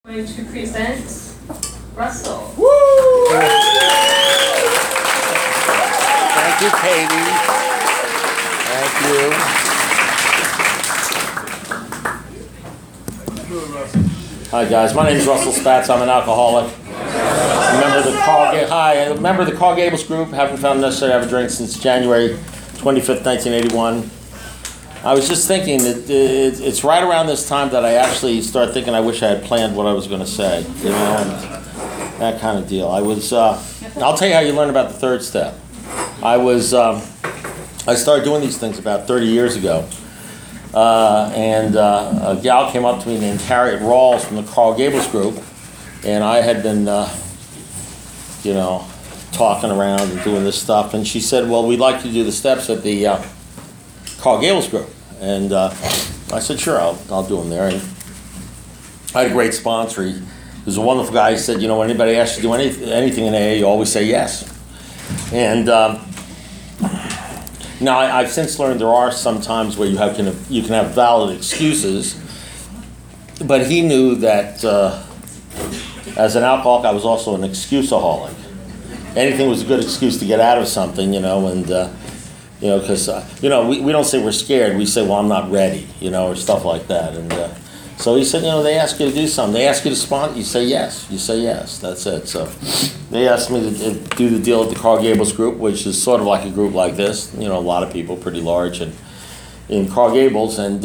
Going to present Russell. Woo! Thank you, Katie. Thank you. Hi guys, my name is Russell Spatz. I'm an alcoholic. A member of the Carl Gables group. Haven't found it necessary to have a drink since January 25th, 1981. I was just thinking that it's right around this time that I actually start thinking I wish I had planned what I was going to say, you know, and that kind of deal. I'll tell you how you learn about the third step. I started doing these things about 30 years ago, and a gal came up to me named Harriet Rawls from the Carl Gables group, and I had been, talking around and doing this stuff, and she said, well, we'd like you to do the steps at the Carl Gables group. And I said, sure, I'll do them there. And I had a great sponsor. He was a wonderful guy. He said, when anybody asks you to do anything in AA, you always say yes. And now I've since learned there are some times where you can have valid excuses. But he knew that as an alcoholic, I was also an excuseaholic. Anything was a good excuse to get out of something, because we don't say we're scared. We say, well, I'm not ready, or stuff like that. And so he said, they ask you to do something. They ask you to sponsor. You say yes. You say yes. That's it. So they asked me to do the deal at the Carl Gables group, which is sort of like a group like this. A lot of people, pretty large, and in Carl Gables. And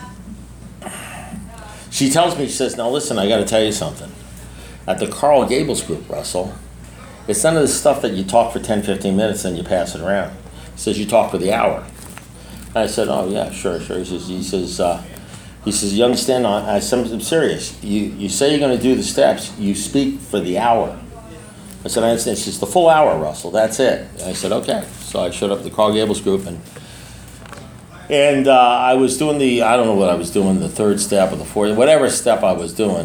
she tells me, she says, now listen, I got to tell you something. At the Carl Gables group, Russell, it's none of the stuff that you talk for 10, 15 minutes and you pass it around. He says, you talk for the hour. I said, oh, yeah, sure. He says, you understand? I said, I'm serious. You say you're going to do the steps. You speak for the hour. I said, I understand. It's just the full hour, Russell. That's it. I said, okay. So I showed up at the Carl Gables group, and I was doing I don't know what I was doing, the third step or the fourth, whatever step I was doing.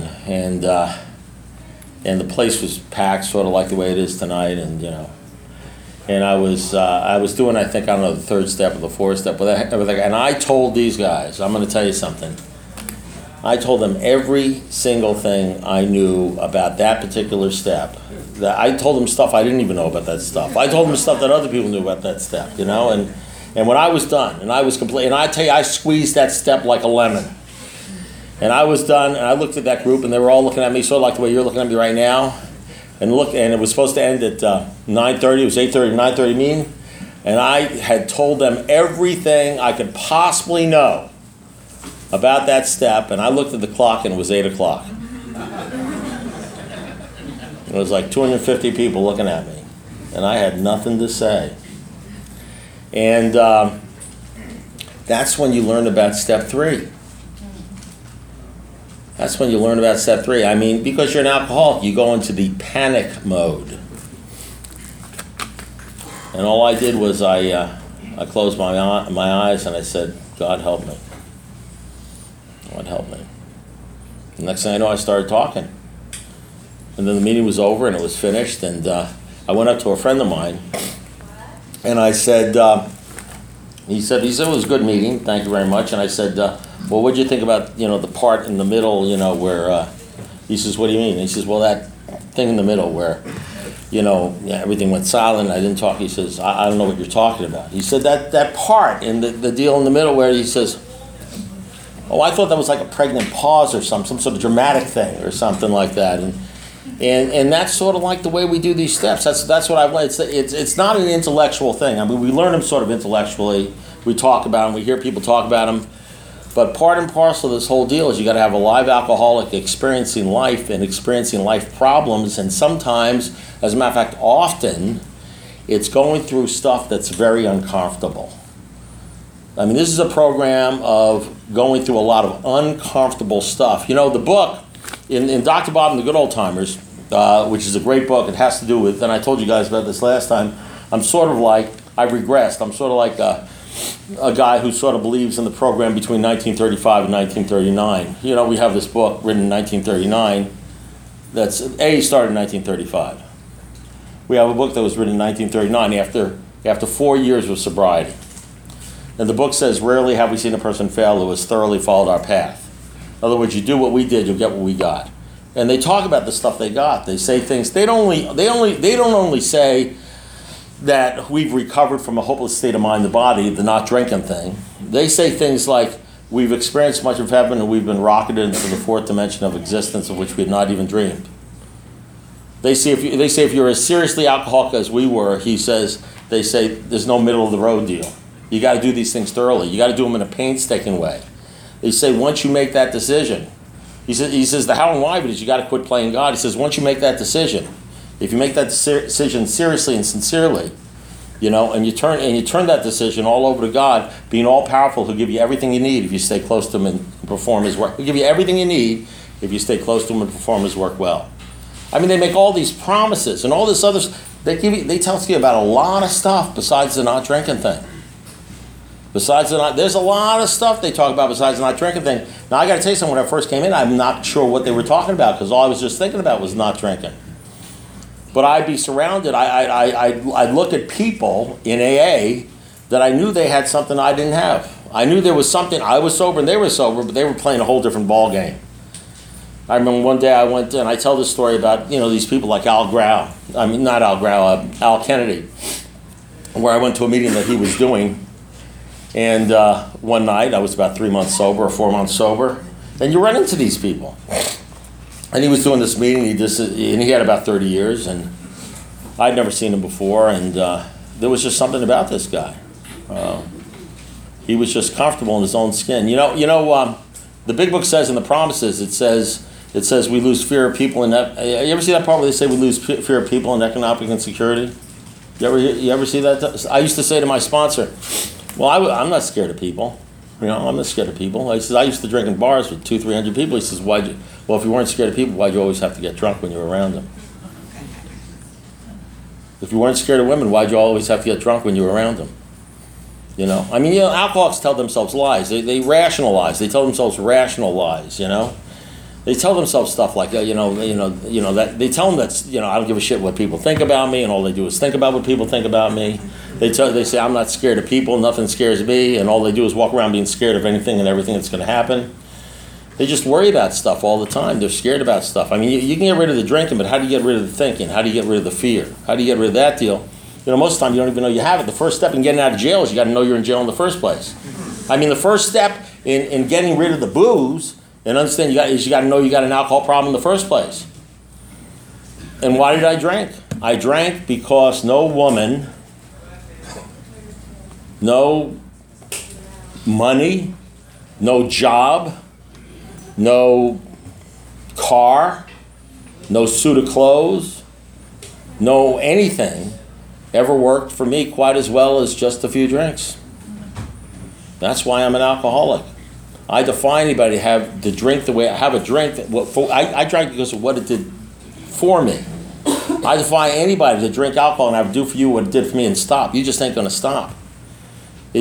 And the place was packed, sort of like the way it is tonight, and I was doing, I think, I don't know, the third step or the fourth step, and I told these guys, I'm going to tell you something. I told them every single thing I knew about that particular step. I told them stuff I didn't even know about that stuff. I told them stuff that other people knew about that step, and when I was done, and I was complete, and I tell you, I squeezed that step like a lemon. And I was done, and I looked at that group, and they were all looking at me, sort of like the way you're looking at me right now. And it was supposed to end at 9:30. It was 8:30 to 9:30 meeting. And I had told them everything I could possibly know about that step. And I looked at the clock, and it was 8 o'clock. It was like 250 people looking at me. And I had nothing to say. And that's when you learn about step 3. That's when you learn about step 3. I mean, because you're an alcoholic, you go into the panic mode. And all I did was I closed my eyes and I said, God help me. God help me. The next thing I know, I started talking. And then the meeting was over and it was finished. And I went up to a friend of mine and I said, he said it was a good meeting, thank you very much. And I said, well, what did you think about, the part in the middle, where, he says, what do you mean? And he says, well, that thing in the middle where, everything went silent, I didn't talk. He says, I don't know what you're talking about. He said, that part in the deal in the middle where he says, oh, I thought that was like a pregnant pause or some sort of dramatic thing or something like that. And that's sort of like the way we do these steps. That's what I've learned. It's not an intellectual thing. I mean, we learn them sort of intellectually. We talk about them. We hear people talk about them. But part and parcel of this whole deal is you got to have a live alcoholic experiencing life and experiencing life problems. And sometimes, as a matter of fact, often, it's going through stuff that's very uncomfortable. I mean, this is a program of going through a lot of uncomfortable stuff. The book, in Dr. Bob and the Good Old Timers, which is a great book, it has to do with, and I told you guys about this last time, I've regressed. I'm sort of like a guy who sort of believes in the program between 1935 and 1939. We have this book written in 1939 started in 1935. We have a book that was written in 1939 after 4 years of sobriety. And the book says, rarely have we seen a person fail who has thoroughly followed our path. In other words, you do what we did, you'll get what we got. and they talk about the stuff they got. They say things. They don't only say that we've recovered from a hopeless state of mind and body, the not drinking thing. They say things like, we've experienced much of heaven and we've been rocketed into the fourth dimension of existence of which we had not even dreamed. They say if you're as seriously alcoholic as we were, they say there's no middle of the road deal. You got to do these things thoroughly. You got to do them in a painstaking way. They say once you make that decision, he says the how and why of it is you got to quit playing God. He says once you make that decision, if you make that decision seriously and sincerely, and you turn that decision all over to God, being all powerful, He'll give you everything you need if you stay close to Him and perform His work. He'll give you everything you need if you stay close to Him and perform His work well. I mean, they make all these promises and all this other stuff. They tell you about a lot of stuff besides the not drinking thing. There's a lot of stuff they talk about besides the not drinking thing. Now, I got to tell you something, when I first came in, I'm not sure what they were talking about because all I was just thinking about was not drinking. But I'd be surrounded, I'd look at people in AA that I knew they had something I didn't have. I knew there was something, I was sober and they were sober, but they were playing a whole different ball game. I remember one day I went and I tell this story about, these people like Al Kennedy, where I went to a meeting that he was doing. And one night, I was about 3 months sober or 4 months sober, and you run into these people. And he was doing this meeting, and he had about 30 years, and I'd never seen him before, and there was just something about this guy. He was just comfortable in his own skin. The Big Book says in the Promises, it says we lose fear of people, and you ever see that part where they say we lose fear of people and economic insecurity? You ever see that? I used to say to my sponsor, well, I'm not scared of people. I'm not scared of people. I used to drink in bars with 200-300 people. He says, well, if you weren't scared of people, why'd you always have to get drunk when you were around them? If you weren't scared of women, why'd you always have to get drunk when you were around them? Alcoholics tell themselves lies. They rationalize. They tell themselves rational lies, They tell themselves stuff like, that they tell them that, I don't give a shit what people think about me, and all they do is think about what people think about me. They say, I'm not scared of people, nothing scares me, and all they do is walk around being scared of anything and everything that's going to happen. They just worry about stuff all the time. They're scared about stuff. I mean, you can get rid of the drinking, but how do you get rid of the thinking? How do you get rid of the fear? How do you get rid of that deal? Most of the time you don't even know you have it. The first step in getting out of jail is you got to know you're in jail in the first place. I mean, the first step in getting rid of the booze and understand you got to know you got an alcohol problem in the first place. And why did I drink? I drank because no woman, no money, no job, no car, no suit of clothes, no anything ever worked for me quite as well as just a few drinks. That's why I'm an alcoholic. I defy anybody to have the drink the way I have a drink. I drank because of what it did for me. I defy anybody to drink alcohol and have it do for you what it did for me and stop. You just ain't going to stop. The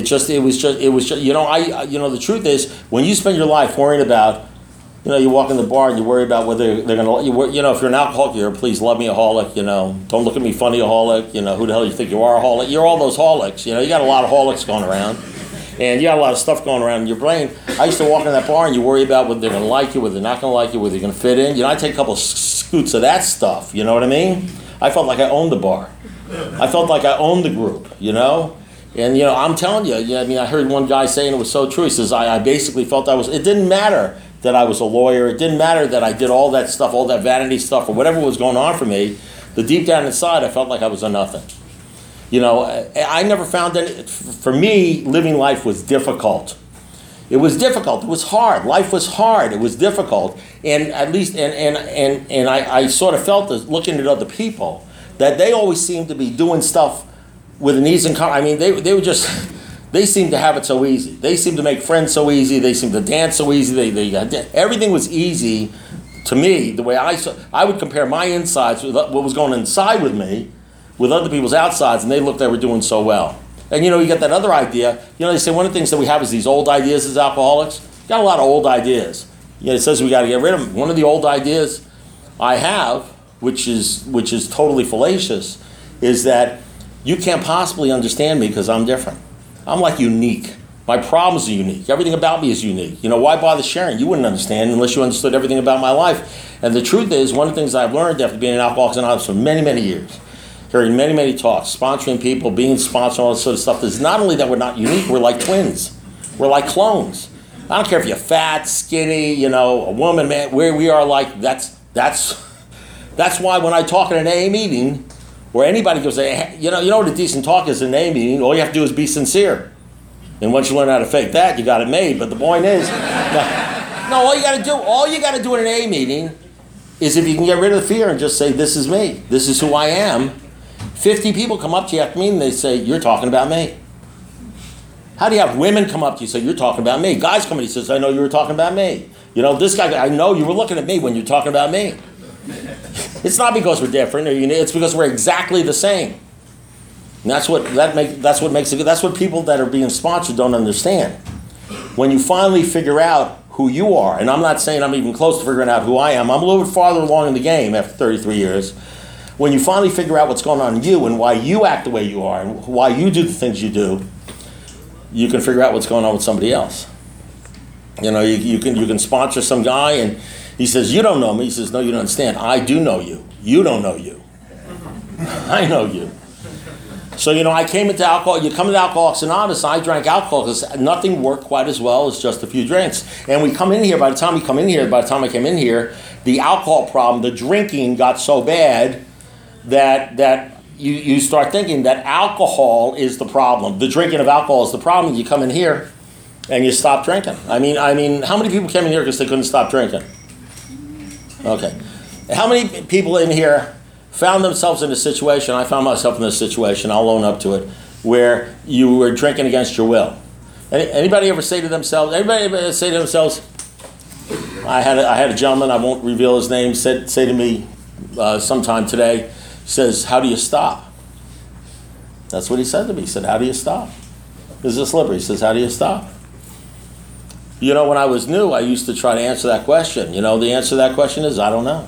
truth is, when you spend your life worrying about, you walk in the bar and you worry about whether they're going to, if you're an alcoholic, you're a please love me aholic, don't look at me funny aholic, who the hell you think you are aholic? You're all those holics, you got a lot of holics going around. And you got a lot of stuff going around in your brain. I used to walk in that bar and you worry about whether they're going to like you, whether they're not going to like you, whether you're going to fit in. I take a couple of scoots of that stuff, you know what I mean? I felt like I owned the bar. I felt like I owned the group, And, I'm telling you, I heard one guy saying it was so true. He says, I basically felt it didn't matter that I was a lawyer. It didn't matter that I did all that stuff, all that vanity stuff, or whatever was going on for me. The deep down inside, I felt like I was a nothing. I never found that, for me, living life was difficult. It was difficult. It was hard. Life was hard. It was difficult. And at least, and I sort of felt this, looking at other people, that they always seemed to be doing stuff with an ease and they were just, they seemed to have it so easy. They seemed to make friends so easy. They seemed to dance so easy. Everything was easy to me. The way I would compare my insides with what was going inside with me with other people's outsides, and they looked, they were doing so well. And you get that other idea. They say one of the things that we have is these old ideas as alcoholics. Got a lot of old ideas. It says we got to get rid of them. One of the old ideas I have, which is totally fallacious, is that you can't possibly understand me because I'm different. I'm like unique. My problems are unique. Everything about me is unique. Why bother sharing? You wouldn't understand unless you understood everything about my life. And the truth is, one of the things I've learned after being in Alcoholics Anonymous for many, many years, hearing many, many talks, sponsoring people, being sponsored, all this sort of stuff, is not only that we're not unique, we're like twins. We're like clones. I don't care if you're fat, skinny, a woman, man, where we are like, that's why when I talk in an AA meeting, where anybody goes, you know what a decent talk is in an AA meeting, all you have to do is be sincere. And once you learn how to fake that, you got it made. But the point is, all you got to do in an AA meeting is if you can get rid of the fear and just say, this is me, this is who I am. 50 people come up to you after me and they say, you're talking about me. How do you have women come up to you and say, you're talking about me? Guys come in and says, I know you were talking about me. This guy, I know you were looking at me when you're talking about me. It's not because we're different, it's because we're exactly the same. And that's what makes it good. That's what people that are being sponsored don't understand. When you finally figure out who you are, and I'm not saying I'm even close to figuring out who I am, I'm a little bit farther along in the game after 33 years. When you finally figure out what's going on in you and why you act the way you are and why you do the things you do, you can figure out what's going on with somebody else. You can sponsor some guy and he says, you don't know me. He says, no, you don't understand. I do know you. You don't know you. I know you. So, I came into alcohol. You come into Alcoholics Anonymous, I drank alcohol because nothing worked quite as well as just a few drinks. And we come in here, by the time I came in here, the alcohol problem, the drinking got so bad that you start thinking that alcohol is the problem. The drinking of alcohol is the problem. You come in here and you stop drinking. I mean, how many people came in here because they couldn't stop drinking? Okay. How many people in here found themselves in a situation, I found myself in this situation, I'll own up to it, where you were drinking against your will? Anybody ever say to themselves, I had a gentleman, I won't reveal his name, say to me sometime today, says, how do you stop? That's what he said to me. He said, how do you stop? This is slippery. He says, how do you stop? When I was new, I used to try to answer that question. The answer to that question is, I don't know.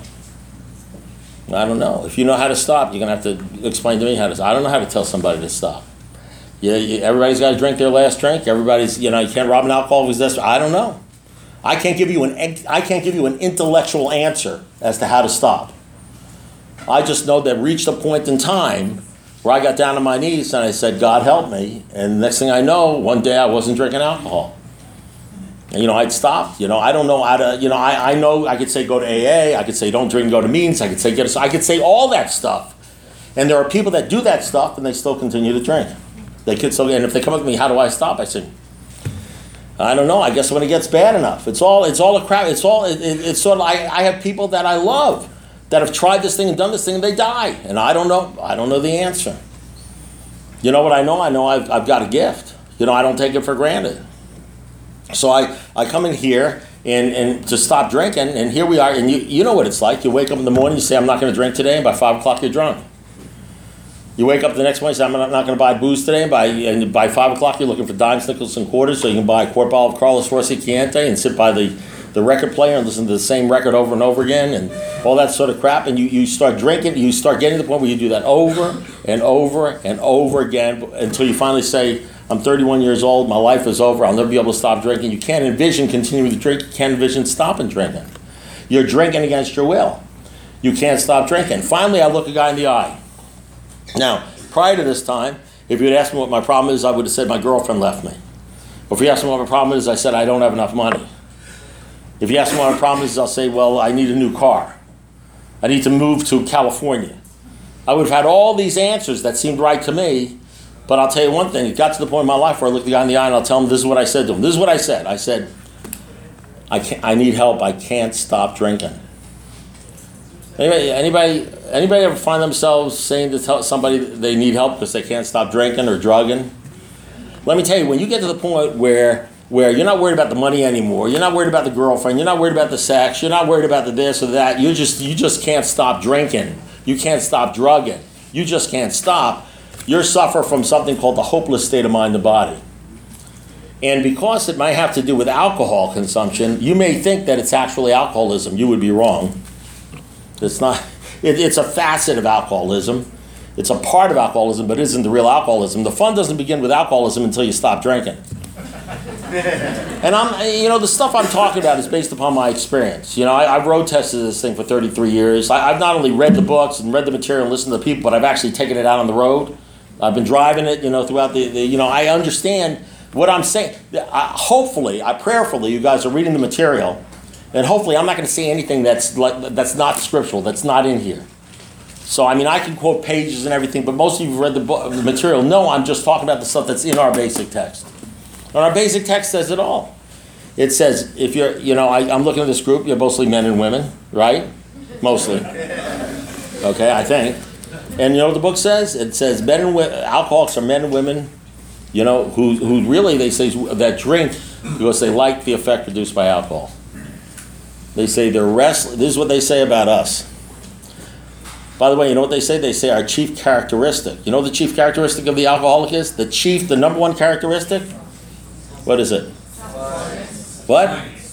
I don't know. If you know how to stop, you're going to have to explain to me how to stop. I don't know how to tell somebody to stop. Everybody's got to drink their last drink. Everybody's, you can't rob an alcoholic who's desperate. I don't know. I can't give you an intellectual answer as to how to stop. I just know that reached a point in time where I got down on my knees and I said, God help me. And the next thing I know, one day I wasn't drinking alcohol. And, I'd stopped. I don't know how to, I know I could say go to AA. I could say don't drink and go to meetings. I could say all that stuff. And there are people that do that stuff and they still continue to drink. They could still, and if they come up to me, how do I stop? I say, I don't know. I guess when it gets bad enough. It's all a crap. It's sort of, I have people that I love that have tried this thing and done this thing and they die. And I don't know the answer. You know what I know? I know I've got a gift. I don't take it for granted. So I come in here and to stop drinking, and here we are, and you know what it's like. You wake up in the morning, you say, I'm not going to drink today, and by 5 o'clock you're drunk. You wake up the next morning, you say, I'm not going to buy booze today, and by 5 o'clock you're looking for dimes, nickels, and quarters so you can buy a quart bottle of Carlos Rossi Chianti and sit by the record player and listen to the same record over and over again and all that sort of crap, and you start drinking, you start getting to the point where you do that over and over and over again until you finally say, I'm 31 years old, my life is over, I'll never be able to stop drinking. You can't envision continuing to drink, you can't envision stopping drinking. You're drinking against your will. You can't stop drinking. Finally, I look a guy in the eye. Now, prior to this time, if you had asked me what my problem is, I would have said my girlfriend left me. Or if you asked me what my problem is, I said I don't have enough money. If you ask me what my problem is, I'll say, well, I need a new car. I need to move to California. I would have had all these answers that seemed right to me. But I'll tell you one thing, it got to the point in my life where I look the guy in the eye and I'll tell him this is what I said to him. This is what I said. I said, I need help. I can't stop drinking. Anybody ever find themselves saying to tell somebody they need help because they can't stop drinking or drugging? Let me tell you, when you get to the point where you're not worried about the money anymore, you're not worried about the girlfriend, you're not worried about the sex, you're not worried about the this or that, you just can't stop drinking. You can't stop drugging. You just can't stop. You suffer from something called the hopeless state of mind and body. And because it might have to do with alcohol consumption, you may think that it's actually alcoholism. You would be wrong. It's not. It's a facet of alcoholism. It's a part of alcoholism, but it isn't the real alcoholism. The fun doesn't begin with alcoholism until you stop drinking. And the stuff I'm talking about is based upon my experience. I've road tested this thing for 33 years. I've not only read the books and read the material and listened to people, but I've actually taken it out on the road. I've been driving it, throughout I understand what I'm saying. Hopefully, prayerfully, you guys are reading the material, and hopefully I'm not going to say anything that's not scriptural, that's not in here. So, I can quote pages and everything, but most of you have read the material. No, I'm just talking about the stuff that's in our basic text. And our basic text says it all. It says, if you're, I'm looking at this group, you're mostly men and women, right? Mostly. Okay, I think. And you know what the book says? It says alcoholics are men and women, who really, they say, that drink because they like the effect produced by alcohol. They say they're restless. This is what they say about us. By the way, you know what they say? They say our chief characteristic. You know what the chief characteristic of the alcoholic is? The number one characteristic? What is it? What?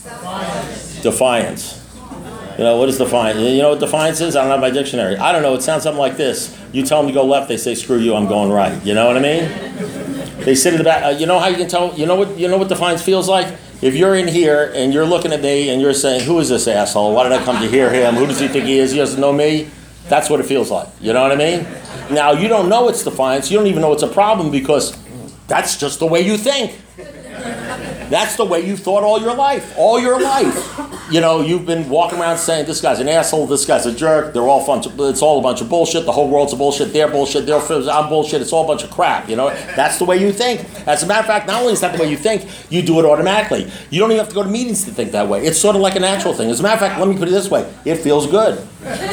Defiance. What is defiance? You know what defiance is? I don't have my dictionary. I don't know. It sounds something like this. You tell them to go left, they say, screw you, I'm going right. You know what I mean? They sit in the back. You know how you can tell? You know what defiance feels like? If you're in here and you're looking at me and you're saying, who is this asshole? Why did I come to hear him? Who does he think he is? He doesn't know me. That's what it feels like. You know what I mean? Now, you don't know it's defiance. You don't even know it's a problem because that's just the way you think. That's the way you thought all your life. All your life. You've been walking around saying, this guy's an asshole, this guy's a jerk, it's all a bunch of bullshit, the whole world's a bullshit, they're bullshit, I'm bullshit, it's all a bunch of crap, That's the way you think. As a matter of fact, not only is that the way you think, you do it automatically. You don't even have to go to meetings to think that way. It's sort of like a natural thing. As a matter of fact, let me put it this way, it feels good.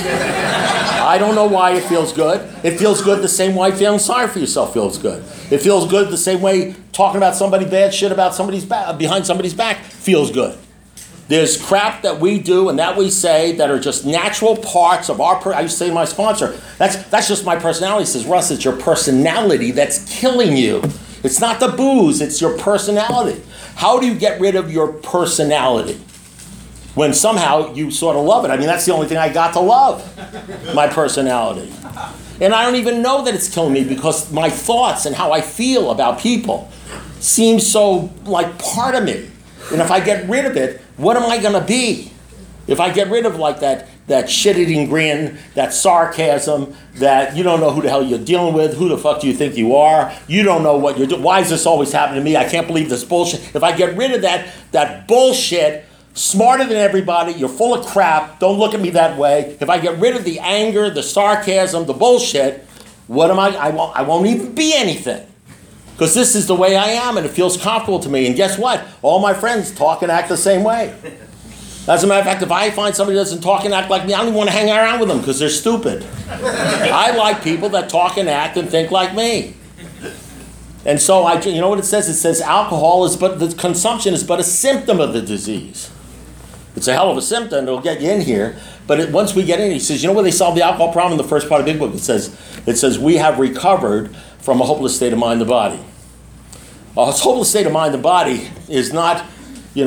I don't know why it feels good. It feels good the same way feeling sorry for yourself feels good. It feels good the same way talking about somebody bad shit about somebody's back, behind somebody's back feels good. There's crap that we do and that we say that are just natural parts of our, I used to say to my sponsor, that's just my personality. He says, Russ, it's your personality that's killing you. It's not the booze, it's your personality. How do you get rid of your personality? When somehow you sort of love it. That's the only thing I got to love, my personality. And I don't even know that it's killing me because my thoughts and how I feel about people seem so like part of me. And if I get rid of it, what am I going to be? If I get rid of like that shit-eating grin, that sarcasm, that you don't know who the hell you're dealing with, who the fuck do you think you are? You don't know what you're doing. Why is this always happening to me? I can't believe this bullshit. If I get rid of that bullshit, smarter than everybody, you're full of crap, don't look at me that way. If I get rid of the anger, the sarcasm, the bullshit, what am I? I won't even be anything. Because this is the way I am and it feels comfortable to me. And guess what? All my friends talk and act the same way. As a matter of fact, if I find somebody that doesn't talk and act like me, I don't even want to hang around with them because they're stupid. I like people that talk and act and think like me. And so, you know what it says? It says the consumption is but a symptom of the disease. It's a hell of a symptom. It'll get you in here. But once we get in, he says, you know where they solve the alcohol problem? In the first part of Big Book, it says we have recovered from a hopeless state of mind and body. A hopeless state of mind and body is not, I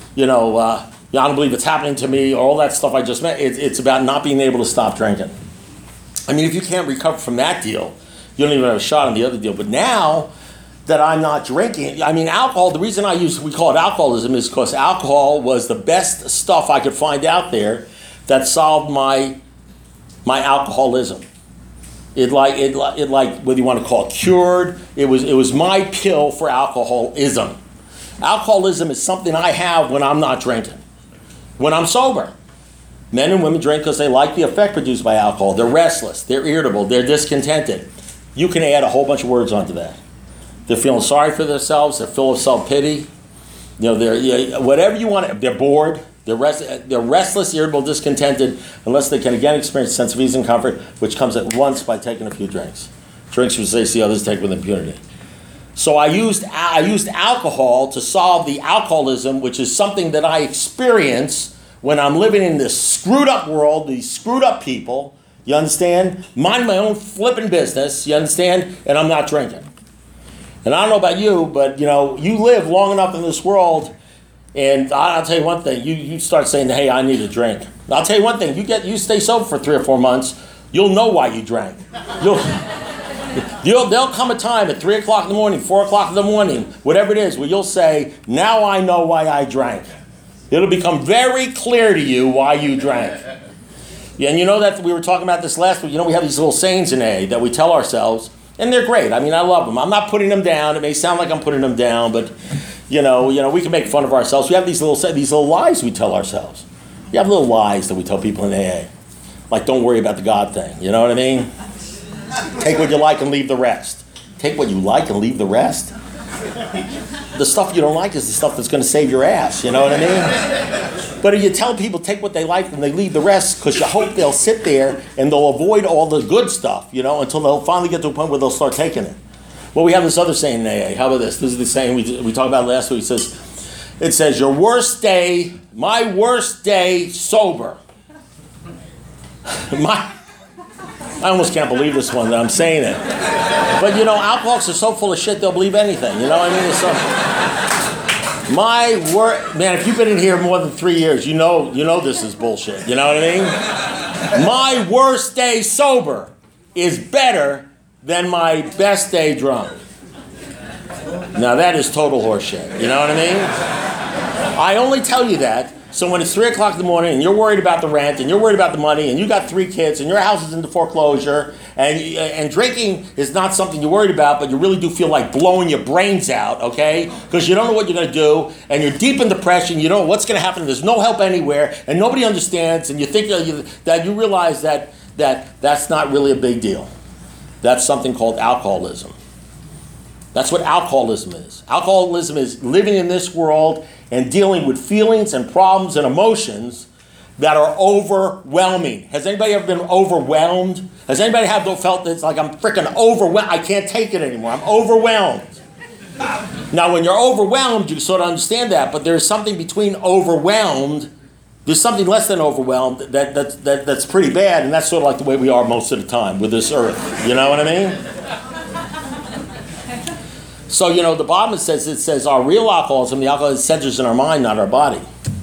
don't believe it's happening to me, or all that stuff I just meant. It's about not being able to stop drinking. If you can't recover from that deal, you don't even have a shot on the other deal. But now that I'm not drinking, alcohol, the reason we call it alcoholism is because alcohol was the best stuff I could find out there that solved my alcoholism. It whether you want to call it cured, it was my pill for alcoholism. Alcoholism is something I have when I'm not drinking. When I'm sober. Men and women drink because they like the effect produced by alcohol. They're restless, they're irritable, they're discontented. You can add a whole bunch of words onto that. They're feeling sorry for themselves, they're full of self-pity. They're whatever you want, they're bored. They're restless, irritable, discontented, unless they can again experience a sense of ease and comfort, which comes at once by taking a few drinks. Drinks which they see others take with impunity. So I used alcohol to solve the alcoholism, which is something that I experience when I'm living in this screwed up world, these screwed up people, you understand? Mind my own flipping business, you understand? And I'm not drinking. And I don't know about you, but you live long enough in this world. And I'll tell you one thing, you start saying, hey, I need a drink. I'll tell you one thing, you stay sober for 3 or 4 months, you'll know why you drank. There'll come a time at 3 o'clock in the morning, 4 o'clock in the morning, whatever it is, where you'll say, now I know why I drank. It'll become very clear to you why you drank. Yeah, and you know that we were talking about this last week. You know, we have these little sayings in AA that we tell ourselves, and they're great. I mean, I love them. I'm not putting them down. It may sound like I'm putting them down, but you know, we can make fun of ourselves. We have these little lies we tell ourselves. We have little lies that we tell people in AA, like don't worry about the God thing. You know what I mean? Take what you like and leave the rest. Take what you like and leave the rest. The stuff you don't like is the stuff that's going to save your ass. You know what I mean? But if you tell people take what they like and they leave the rest, because you hope they'll sit there and they'll avoid all the good stuff, you know, until they'll finally get to a point where they'll start taking it. Well, we have this other saying in AA. How about this? This is the saying we talked about last week. It says, your worst day, my worst day sober. I almost can't believe this one that I'm saying it. But you know, alcoholics are so full of shit, they'll believe anything. You know what I mean? It's so, man, if you've been in here more than 3 years, you know this is bullshit. You know what I mean? My worst day sober is better than my best day drunk. Now that is total horseshit. You know what I mean? I only tell you that so when it's 3 o'clock in the morning and you're worried about the rent and you're worried about the money and you got 3 kids and your house is into foreclosure and drinking is not something you're worried about, but you really do feel like blowing your brains out, okay? Because you don't know what you're going to do and you're deep in depression. You don't know what's going to happen. There's no help anywhere and nobody understands, and you think that you realize that that's not really a big deal. That's something called alcoholism. That's what alcoholism is. Alcoholism is living in this world and dealing with feelings and problems and emotions that are overwhelming. Has anybody ever been overwhelmed? Has anybody felt that it's like I'm freaking overwhelmed? I can't take it anymore. I'm overwhelmed. Now, when you're overwhelmed, you sort of understand that, but there's something between overwhelmed. There's something less than overwhelmed that's pretty bad, and that's sort of like the way we are most of the time with this earth. You know what I mean? So, you know, the bottom it says our real alcoholism, the alcohol centers in our mind, not our body.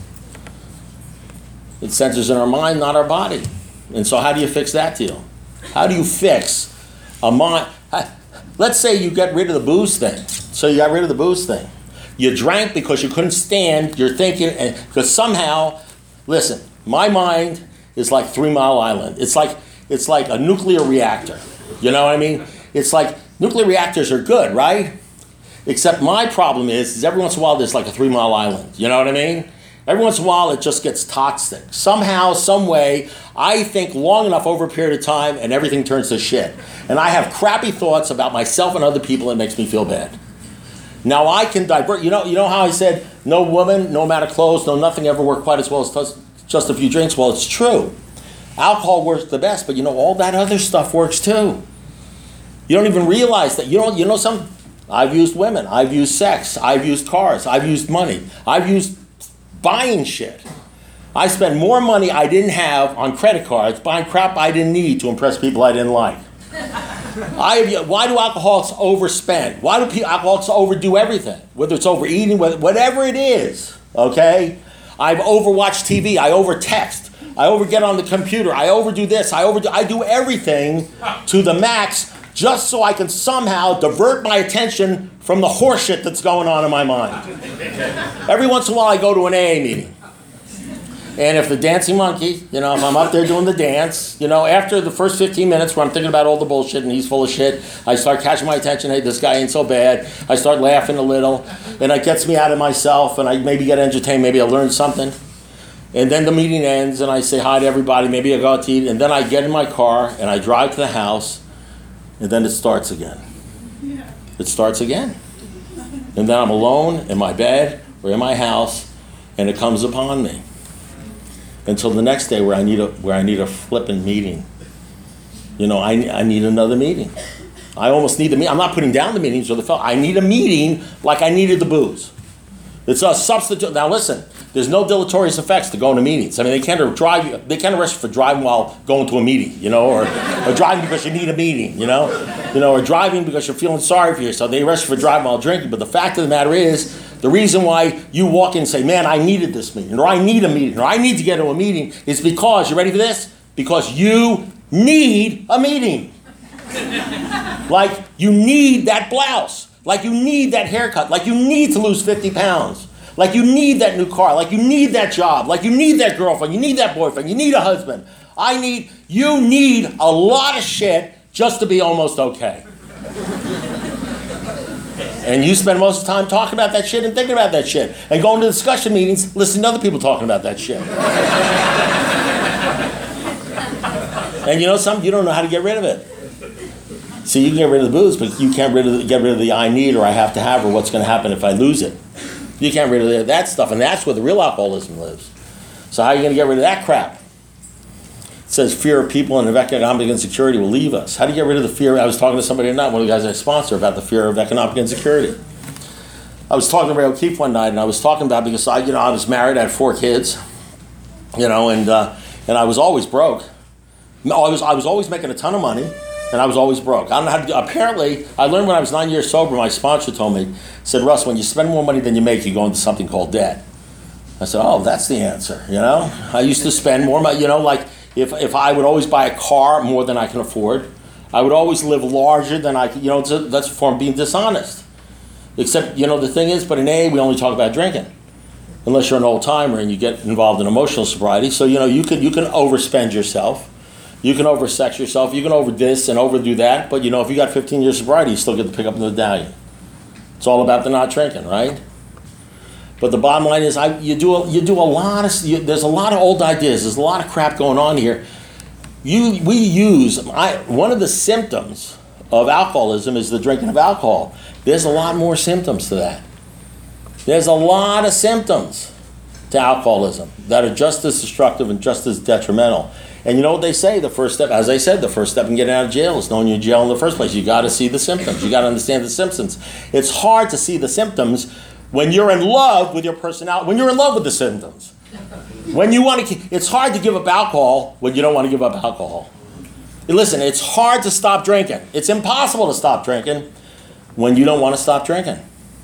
It centers in our mind, not our body. And so how do you fix that deal? How do you fix a mind? Let's say you get rid of the booze thing. So you got rid of the booze thing. You drank because you couldn't stand your thinking, and because somehow, listen, my mind is like 3 Mile Island. It's like a nuclear reactor. You know what I mean? It's like nuclear reactors are good, right? Except my problem is every once in a while there's like a 3 Mile Island. You know what I mean? Every once in a while it just gets toxic. Somehow, some way, I think long enough over a period of time and everything turns to shit. And I have crappy thoughts about myself and other people and it makes me feel bad. Now I can divert. You know how I said no woman, no amount of clothes, no nothing ever worked quite as well as just a few drinks? Well, it's true. Alcohol works the best, but you know all that other stuff works too. You don't even realize that. You know something? I've used women, I've used sex, I've used cars, I've used money, I've used buying shit. I spent more money I didn't have on credit cards buying crap I didn't need to impress people I didn't like. Why do alcoholics overspend? Why do alcoholics overdo everything? Whether it's overeating, whatever it is, okay? I've overwatched TV, I overtext, I overget on the computer, I overdo this, I do everything to the max just so I can somehow divert my attention from the horseshit that's going on in my mind. Every once in a while I go to an AA meeting. And if the dancing monkey, if I'm up there doing the dance, after the first 15 minutes where I'm thinking about all the bullshit and he's full of shit, I start catching my attention, hey, this guy ain't so bad. I start laughing a little, and it gets me out of myself, and I maybe get entertained, maybe I learn something. And then the meeting ends, and I say hi to everybody, maybe I go out to eat, and then I get in my car, and I drive to the house, and then it starts again. It starts again. And then I'm alone in my bed or in my house, and it comes upon me. Until the next day where I need a flipping meeting. I need another meeting. I almost need the meeting. I'm not putting down the meetings or the fellow. I need a meeting like I needed the booze. It's a substitute. Now listen, there's no deleterious effects to going to meetings. I mean, they can't arrest you for driving while going to a meeting, or driving because you need a meeting, or driving because you're feeling sorry for yourself. They arrest you for driving while drinking. But the fact of the matter is, the reason why you walk in and say, man, I needed this meeting, or I need a meeting, or I need to get to a meeting, is because, you ready for this? Because you need a meeting. Like you need that blouse. Like you need that haircut. Like you need to lose 50 pounds. Like you need that new car. Like you need that job. Like you need that girlfriend. You need that boyfriend. You need a husband. You need a lot of shit just to be almost okay. And you spend most of the time talking about that shit and thinking about that shit. And going to discussion meetings, listening to other people talking about that shit. And you know something? You don't know how to get rid of it. See, you can get rid of the booze, but you can't get rid of the I need or I have to have or what's going to happen if I lose it. You can't get rid of that stuff, and that's where the real alcoholism lives. So how are you going to get rid of that crap? It says fear of people and of economic insecurity will leave us. How do you get rid of the fear? I was talking to somebody tonight, one of the guys I sponsor, about the fear of economic insecurity. I was talking to Ray O'Keefe one night, and I was talking about because I was married, I had 4 kids, and I was always broke. I was always making a ton of money, and I was always broke. I don't know how to do. Apparently, I learned when I was 9 years sober. My sponsor told me, said, Russ, when you spend more money than you make, you go into something called debt. I said, oh, that's the answer. I used to spend more money. Like if I would always buy a car more than I can afford, I would always live larger than I could. That's a form of being dishonest. Except, the thing is, but in AA, we only talk about drinking. Unless you're an old timer and you get involved in emotional sobriety. So, you can overspend yourself. You can oversex yourself. You can over this and overdo that. But, if you got 15 years sobriety, you still get to pick up the medallion. It's all about the not drinking, right? But the bottom line is, there's a lot of old ideas. There's a lot of crap going on here. One of the symptoms of alcoholism is the drinking of alcohol. There's a lot more symptoms to that. There's a lot of symptoms to alcoholism that are just as destructive and just as detrimental. And you know what they say? The first step, as I said, the first step in getting out of jail is knowing you're in jail in the first place. You got to see the symptoms. You got to understand the symptoms. It's hard to see the symptoms when you're in love with your personality. When you're in love with the symptoms. When you want to, it's hard to give up alcohol when you don't want to give up alcohol. Listen, it's hard to stop drinking. It's impossible to stop drinking when you don't want to stop drinking.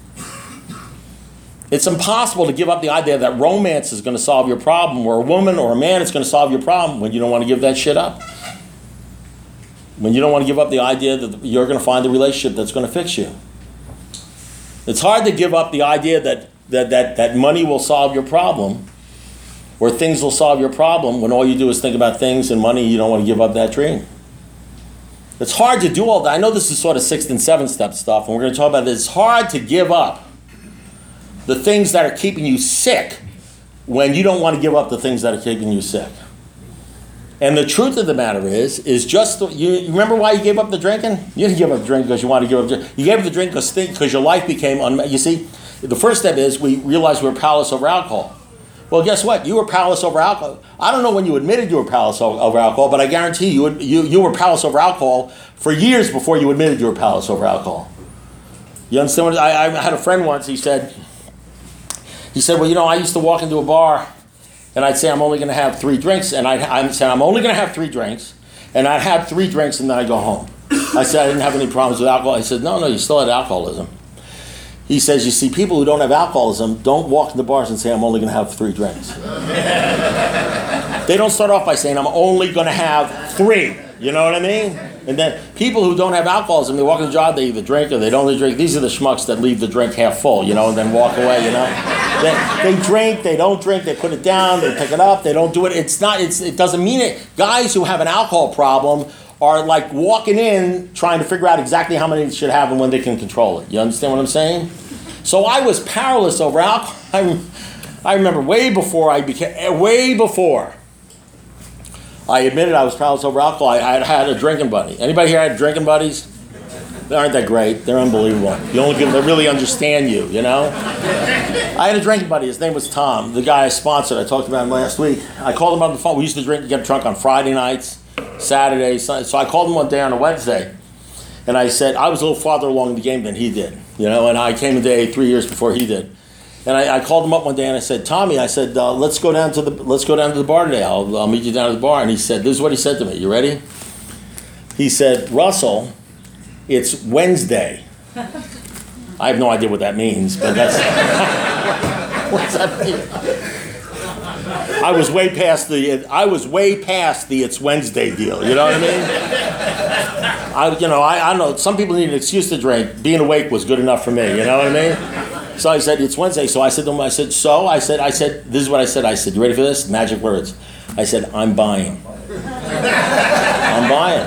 It's impossible to give up the idea that romance is going to solve your problem, or a woman or a man is going to solve your problem when you don't want to give that shit up. When you don't want to give up the idea that you're going to find the relationship that's going to fix you. It's hard to give up the idea that money will solve your problem, or things will solve your problem, when all you do is think about things and money. You don't want to give up that dream. It's hard to do all that. I know this is sort of 6th and 7th step stuff, and we're going to talk about this. It's hard to give up the things that are keeping you sick when you don't want to give up the things that are keeping you sick. And the truth of the matter is just, you remember why you gave up the drinking? You didn't give up the drink because you wanted to give up the drink. You gave up the drink because your life became you see, the first step is we realized we were powerless over alcohol. Well, guess what? You were powerless over alcohol. I don't know when you admitted you were powerless over alcohol, but I guarantee you were powerless over alcohol for years before you admitted you were powerless over alcohol. You understand what I had a friend once, he said, well, I used to walk into a bar and I'd say I'm only going to have 3 drinks, and I'd say I'm only going to have 3 drinks, and I'd have 3 drinks and then I'd go home. I said I didn't have any problems with alcohol. He said, no, you still had alcoholism. He says, you see, people who don't have alcoholism don't walk into bars and say I'm only going to have 3 drinks. They don't start off by saying I'm only going to have 3. You know what I mean? And then people who don't have alcoholism, they walk in the job, they either drink or they don't drink. These are the schmucks that leave the drink half full, and then walk away, They drink, they don't drink, they put it down, they pick it up, they don't do it. It doesn't mean it. Guys who have an alcohol problem are like walking in trying to figure out exactly how many they should have and when they can control it. You understand what I'm saying? So I was powerless over alcohol. I remember way before I admitted I was powerless over alcohol, I had a drinking buddy. Anybody here had drinking buddies? They aren't that great. They're unbelievable. The only people that really understand you, I had a drinking buddy. His name was Tom, the guy I sponsored. I talked about him last week. I called him on the phone. We used to get drunk on Friday nights, Saturdays. So I called him one day on a Wednesday. And I said, I was a little farther along in the game than he did. And I came into AA 3 years before he did. And I called him up one day and I said, Tommy, let's go down to the bar today. I'll meet you down at the bar. And he said, this is what he said to me. You ready? He said, Russell, it's Wednesday. I have no idea what that means, but that's what's that mean? I was way past the it's Wednesday deal. You know what I mean? I know some people need an excuse to drink. Being awake was good enough for me. You know what I mean? So I said, it's Wednesday. So I said to him, I said, this is what I said. I said, you ready for this? Magic words. I said, I'm buying. I'm buying.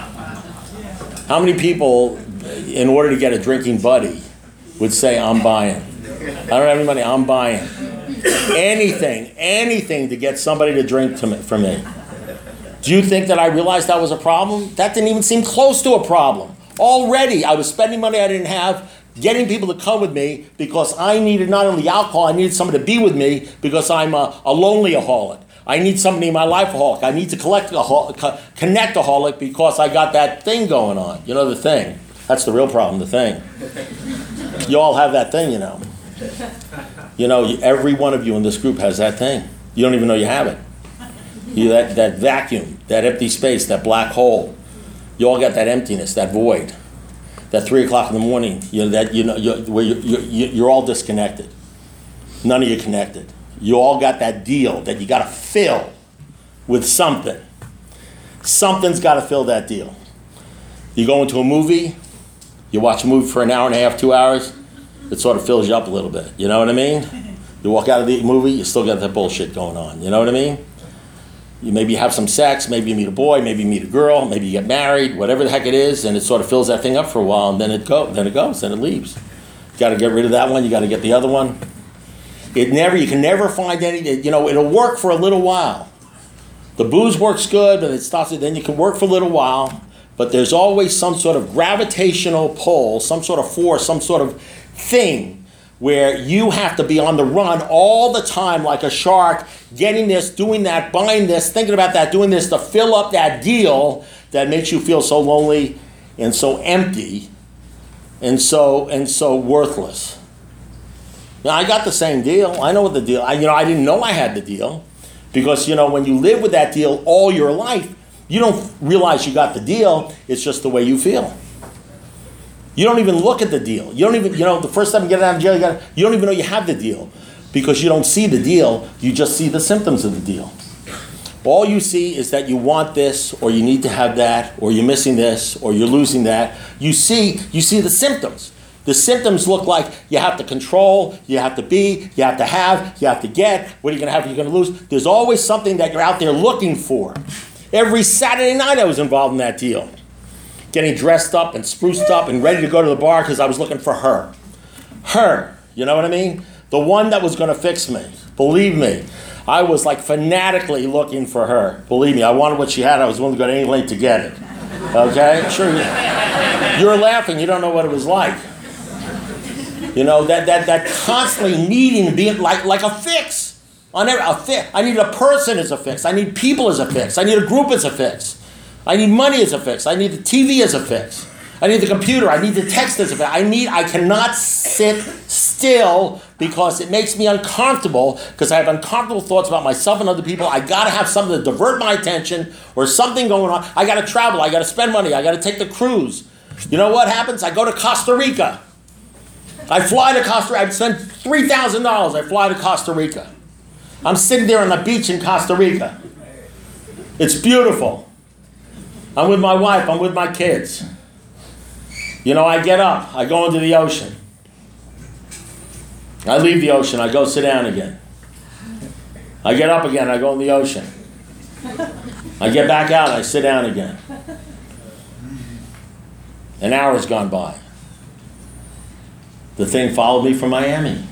How many people, in order to get a drinking buddy, would say, I'm buying? I don't have any money, I'm buying. Anything to get somebody to drink from me. Do you think that I realized that was a problem? That didn't even seem close to a problem. Already, I was spending money I didn't have, getting people to come with me because I needed not only alcohol, I needed someone to be with me because I'm a lonely-aholic. I need somebody in my life-aholic. I need to connect-aholic because I got that thing going on. You know, the thing. That's the real problem, the thing. You all have that thing, you know. You know, every one of you in this group has that thing. You don't even know you have it. That vacuum, that empty space, that black hole. You all got that emptiness, that void. That 3 o'clock in the morning, where you're all disconnected. None of you connected. You all got that deal that you got to fill with something. Something's got to fill that deal. You go into a movie, you watch a movie for an hour and a half, 2 hours, it sort of fills you up a little bit. You know what I mean? You walk out of the movie, you still got that bullshit going on. You know what I mean? You maybe have some sex, maybe you meet a boy, maybe you meet a girl, maybe you get married, whatever the heck it is, and it sort of fills that thing up for a while, and then it goes, then it leaves. You got to get rid of that one, you got to get the other one. You can never find anything, it'll work for a little while. The booze works good, but it stops it, then you can work for a little while, but there's always some sort of gravitational pull, some sort of force, some sort of thing where you have to be on the run all the time like a shark, getting this, doing that, buying this, thinking about that, doing this to fill up that deal that makes you feel so lonely and so empty and so worthless. Now, I got the same deal. I know what the deal. I didn't know I had the deal because, when you live with that deal all your life, you don't realize you got the deal. It's just the way you feel. You don't even look at the deal. You don't even, the first time you get out of jail, you don't even know you have the deal because you don't see the deal. You just see the symptoms of the deal. All you see is that you want this, or you need to have that, or you're missing this, or you're losing that. You see the symptoms. The symptoms look like you have to control, you have to be, you have to have, you have to get. What are you going to have? You're going to lose. There's always something that you're out there looking for. Every Saturday night I was involved in that deal. Getting dressed up and spruced up and ready to go to the bar because I was looking for her. Her, you know what I mean? The one that was going to fix me. Believe me, I was like fanatically looking for her. Believe me, I wanted what she had. I was willing to go to any length to get it. Okay? Sure, you're laughing. You don't know what it was like. That constantly needing to be like a fix. I need a person as a fix. I need people as a fix. I need a group as a fix. I need money as a fix. I need the TV as a fix. I need the computer. I need the text as a fix. I cannot sit still because it makes me uncomfortable because I have uncomfortable thoughts about myself and other people. I got to have something to divert my attention or something going on. I got to travel. I got to spend money. I got to take the cruise. You know what happens? I go to Costa Rica. I fly to Costa Rica. I spend $3,000. I fly to Costa Rica. I'm sitting there on the beach in Costa Rica. It's beautiful. I'm with my wife. I'm with my kids. I get up. I go into the ocean. I leave the ocean. I go sit down again. I get up again. I go in the ocean. I get back out. I sit down again. An hour's gone by. The thing followed me from Miami.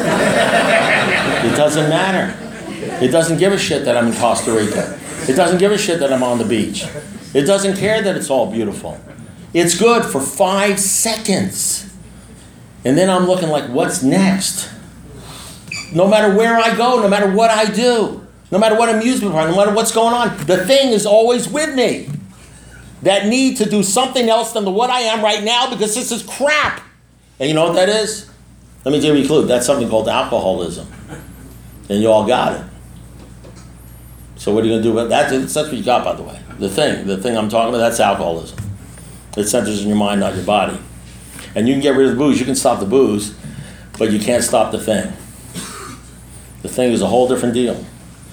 It doesn't matter. It doesn't give a shit that I'm in Costa Rica. It doesn't give a shit that I'm on the beach. It doesn't care that it's all beautiful. It's good for 5 seconds. And then I'm looking like, what's next? No matter where I go, no matter what I do, no matter what amusement park, no matter what's going on, the thing is always with me. That need to do something else than what I am right now because this is crap. And you know what that is? Let me give you a clue. That's something called alcoholism. And you all got it. So what are you going to do about that? That's what you got, by the way. The thing I'm talking about, that's alcoholism. It centers in your mind, not your body. And you can get rid of the booze. You can stop the booze, but you can't stop the thing. The thing is a whole different deal.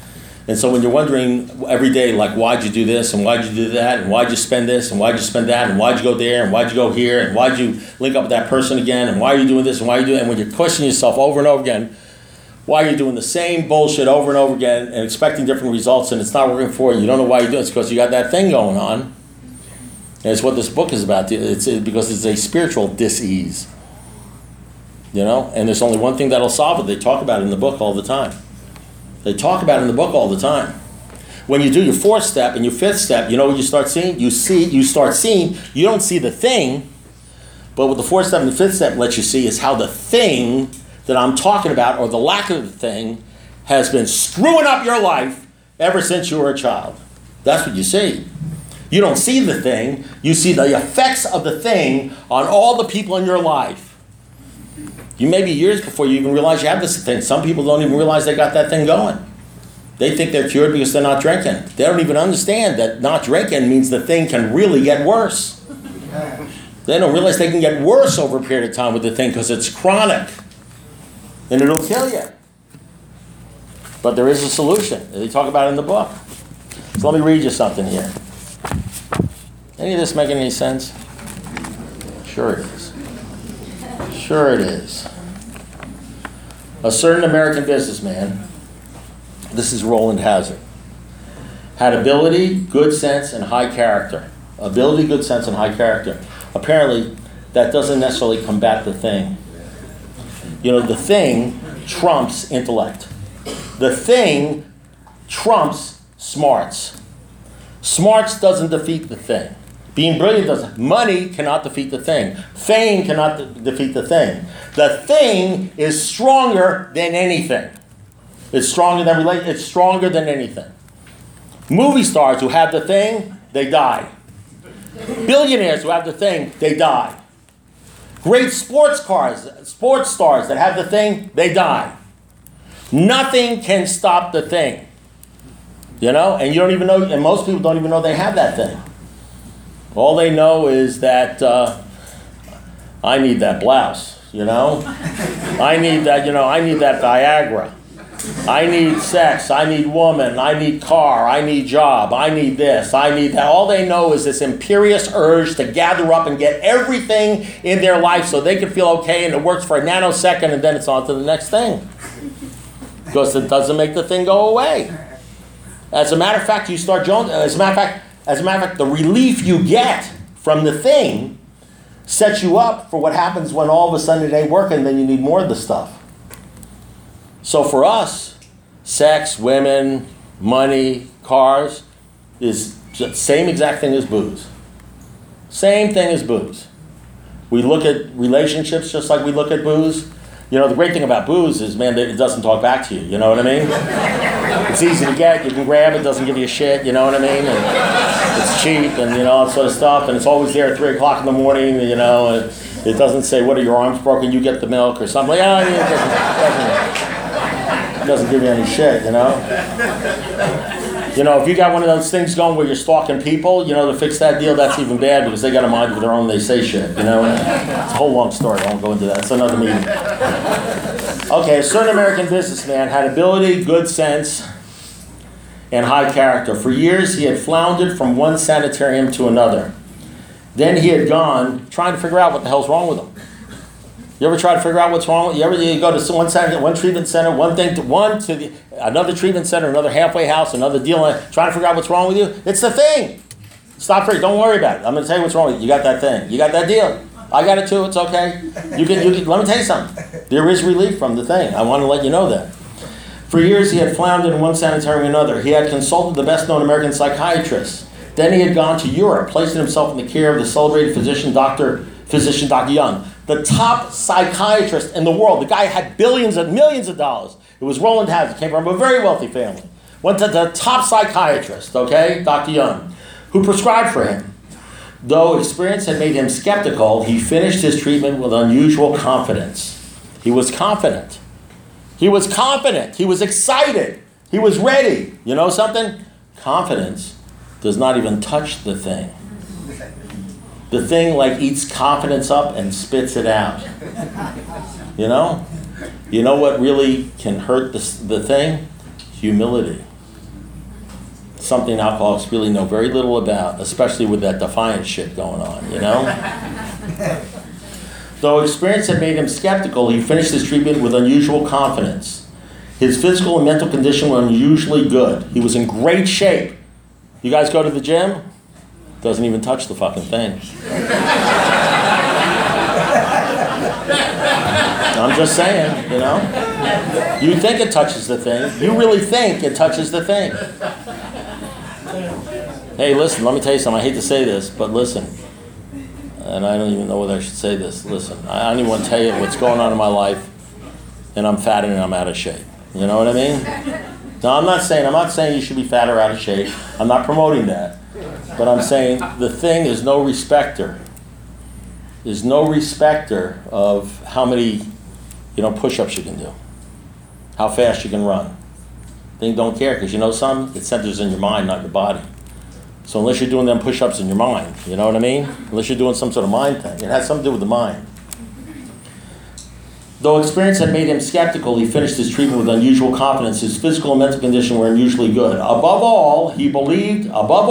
And so when you're wondering every day, like, why'd you do this, and why'd you do that, and why'd you spend this, and why'd you spend that, and why'd you go there, and why'd you go here, and why'd you link up with that person again, and why are you doing this, and why are you doing, and when you're questioning yourself over and over again, why are you doing the same bullshit over and over again and expecting different results, and it's not working for you, you don't know why you're doing it, it's because you got that thing going on. And it's what this book is about. It's because it's a spiritual dis-ease. You know? And there's only one thing that'll solve it. They talk about it in the book all the time. They talk about it in the book all the time. When you do your 4th step and your 5th step, you know what you start seeing? You start seeing, you don't see the thing, but what the 4th step and the 5th step lets you see is how the thing that I'm talking about, or the lack of the thing, has been screwing up your life ever since you were a child. That's what you see. You don't see the thing, you see the effects of the thing on all the people in your life. You may be years before you even realize you have this thing. Some people don't even realize they got that thing going. They think they're cured because they're not drinking. They don't even understand that not drinking means the thing can really get worse. They don't realize they can get worse over a period of time with the thing because it's chronic. And it'll kill you. But there is a solution. They talk about it in the book. So let me read you something here. Any of this making any sense? Sure it is. Sure it is. A certain American businessman, this is Roland Hazard, had ability, good sense, and high character. Ability, good sense, and high character. Apparently, that doesn't necessarily combat the thing. You know, the thing trumps intellect. The thing trumps smarts. Smarts doesn't defeat the thing. Being brilliant doesn't. Money cannot defeat the thing. Fame cannot defeat the thing. The thing is stronger than anything. It's stronger than anything. Movie stars who have the thing, they die. Billionaires who have the thing, they die. Great sports stars that have the thing, they die. Nothing can stop the thing. You know, and you don't even know, and most people don't even know they have that thing. All they know is that I need that blouse, you know? I need that, I need that Viagra. I need sex, I need woman, I need car, I need job, I need this, I need that. All they know is this imperious urge to gather up and get everything in their life so they can feel okay, and it works for a nanosecond, and then it's on to the next thing. Because it doesn't make the thing go away. As a matter of fact, you start Jones. As a matter of fact, the relief you get from the thing sets you up for what happens when all of a sudden it ain't working, then you need more of the stuff. So for us, sex, women, money, cars is the same exact thing as booze. Same thing as booze. We look at relationships just like we look at booze. You know, the great thing about booze is, man, it doesn't talk back to you. You know what I mean? It's easy to get. You can grab it. Doesn't give you a shit. You know what I mean? And it's cheap and, all that sort of stuff. And it's always there at 3 o'clock in the morning, And it doesn't say, what are your arms broken? You get the milk or something. Like, it doesn't give you any shit, if you got one of those things going where you're stalking people, to fix that deal, that's even bad because they got a mind of their own, they say shit, It's a whole long story, I won't go into that. It's another meeting. Okay, a certain American businessman had ability, good sense, and high character. For years, he had floundered from one sanitarium to another. Then he had gone trying to figure out what the hell's wrong with him. You ever try to figure out what's wrong with you? You go to one treatment center, another treatment center, another halfway house, another deal, trying to figure out what's wrong with you? It's the thing. Stop free. Don't worry about it. I'm going to tell you what's wrong with you. You got that thing. You got that deal. I got it too. It's okay. You can. Let me tell you something. There is relief from the thing. I want to let you know that. For years, he had floundered in one sanitarium or another. He had consulted the best-known American psychiatrist. Then he had gone to Europe, placing himself in the care of the celebrated physician, Dr. Young, the top psychiatrist in the world. The guy had billions and millions of dollars. It was Roland Hazard. Came from a very wealthy family. Went to the top psychiatrist, Dr. Young, who prescribed for him. Though experience had made him skeptical, he finished his treatment with unusual confidence. He was confident. He was confident. He was excited. He was ready. You know something? Confidence does not even touch the thing. The thing eats confidence up and spits it out. You know what really can hurt the thing? Humility. something alcoholics really know very little about, especially with that defiant shit going on, you know? Though experience had made him skeptical, he finished his treatment with unusual confidence. His physical and mental condition were unusually good. He was in great shape. You guys go to the gym? Doesn't even touch the fucking thing. I'm just saying, you know? You think it touches the thing. You really think it touches the thing. Hey, listen, let me tell you something. I hate to say this, but listen. And I don't even know whether I should say this. Listen, I don't even want to tell you what's going on in my life, and I'm fat and I'm out of shape. You know what I mean? No, I'm not saying you should be fat or out of shape. I'm not promoting that. But I'm saying the thing is no respecter. There's no respecter of how many, push-ups you can do, how fast you can run. Thing don't care, because it centers in your mind, not your body. So unless you're doing them push-ups in your mind, you know what I mean? Unless you're doing some sort of mind thing. It has something to do with the mind. Though experience had made him skeptical, he finished his treatment with unusual confidence. His physical and mental condition were unusually good. Above all, he believed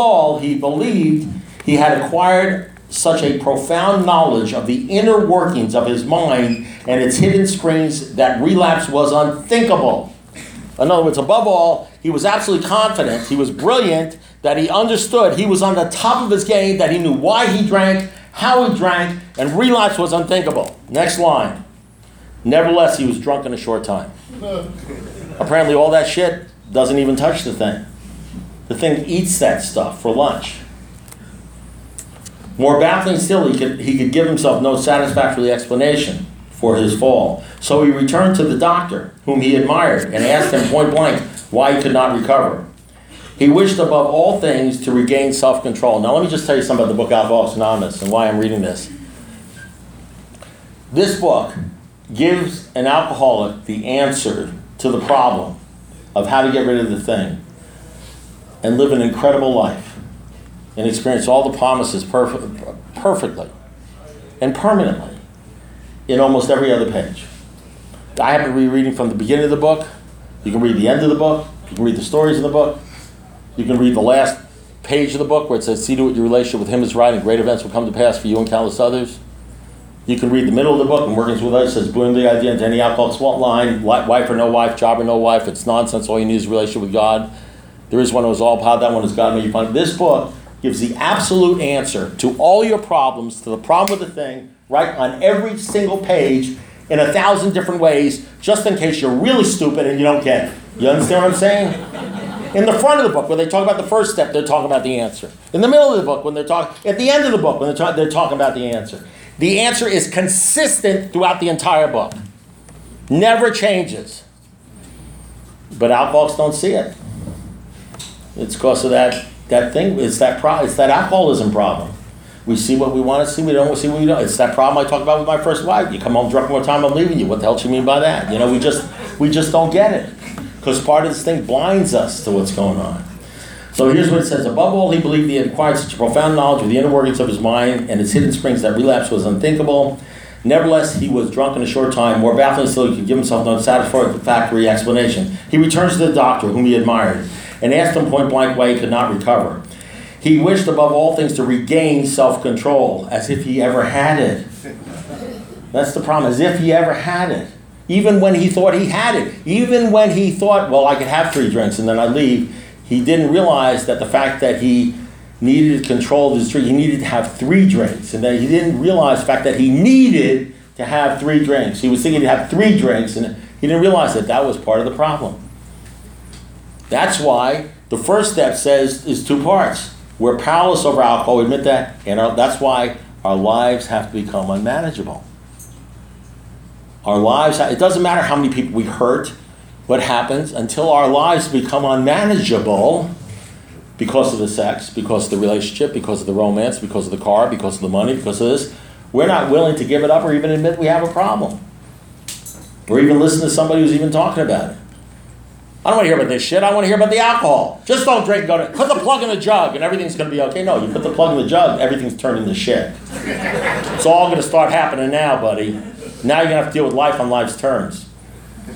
he had acquired such a profound knowledge of the inner workings of his mind and its hidden springs that relapse was unthinkable. In other words, above all, he was absolutely confident, he was brilliant, that he understood, he was on the top of his game, that he knew why he drank, how he drank, and relapse was unthinkable. Next line. Nevertheless, he was drunk in a short time. Apparently all that shit doesn't even touch the thing. The thing eats that stuff for lunch. More baffling still, he could give himself no satisfactory explanation for his fall. So he returned to the doctor, whom he admired, and asked him point blank why he could not recover. He wished above all things to regain self-control. Now let me just tell you something about the book Alcoholics Anonymous and why I'm reading this. This book gives an alcoholic the answer to the problem of how to get rid of the thing and live an incredible life and experience all the promises perfectly and permanently in almost every other page. I happen to be reading from the beginning of the book. You can read the end of the book. You can read the stories in the book. You can read the last page of the book where it says, see to it your relationship with him is right and great events will come to pass for you and countless others. You can read the middle of the book, and Workings with Others says, boom the idea into any alcoholic's fault line, wife or no wife, job or no wife, it's nonsense, all you need is a relationship with God. There is one who is all power, that one is God made you find. This book gives the absolute answer to all your problems, to the problem with the thing, right on every single page in 1,000 different ways, just in case you're really stupid and you don't get it. You understand what I'm saying? In the front of the book, when they talk about the first step, they're talking about the answer. In the middle of the book, when they're talking, at the end of the book, when they're talking about the answer. The answer is consistent throughout the entire book. Never changes. But alcoholics don't see it. It's because of that thing. It's that alcoholism problem. We see what we want to see. We don't see what we don't. It's that problem I talked about with my first wife. You come home drunk one time, I'm leaving you. What the hell do you mean by that? We just don't get it. Because part of this thing blinds us to what's going on. So here's what it says. Above all, he believed he had acquired such a profound knowledge of the inner workings of his mind and its hidden springs that relapse was unthinkable. Nevertheless, he was drunk in a short time. More baffling still, he could give himself no satisfactory explanation. He returns to the doctor, whom he admired, and asked him point blank why he could not recover. He wished above all things to regain self-control, as if he ever had it. That's the problem, as if he ever had it. Even when he thought he had it. Even when he thought, well, I could have 3 drinks and then I'd leave. He didn't realize that the fact that he needed control of his drink, he needed to have 3 drinks. And then he didn't realize the fact that he needed to have 3 drinks. He was thinking he'd have 3 drinks, and he didn't realize that that was part of the problem. That's why the first step is 2 parts. We're powerless over alcohol, we admit that, and that's why our lives have to become unmanageable. Our lives, it doesn't matter how many people we hurt, what happens, until our lives become unmanageable because of the sex, because of the relationship, because of the romance, because of the car, because of the money, because of this, we're not willing to give it up or even admit we have a problem. Or even listen to somebody who's even talking about it. I don't want to hear about this shit, I want to hear about the alcohol. Just don't drink, put the plug in the jug and everything's going to be okay. No, you put the plug in the jug, everything's turning to shit. It's all going to start happening now, buddy. Now you're going to have to deal with life on life's terms.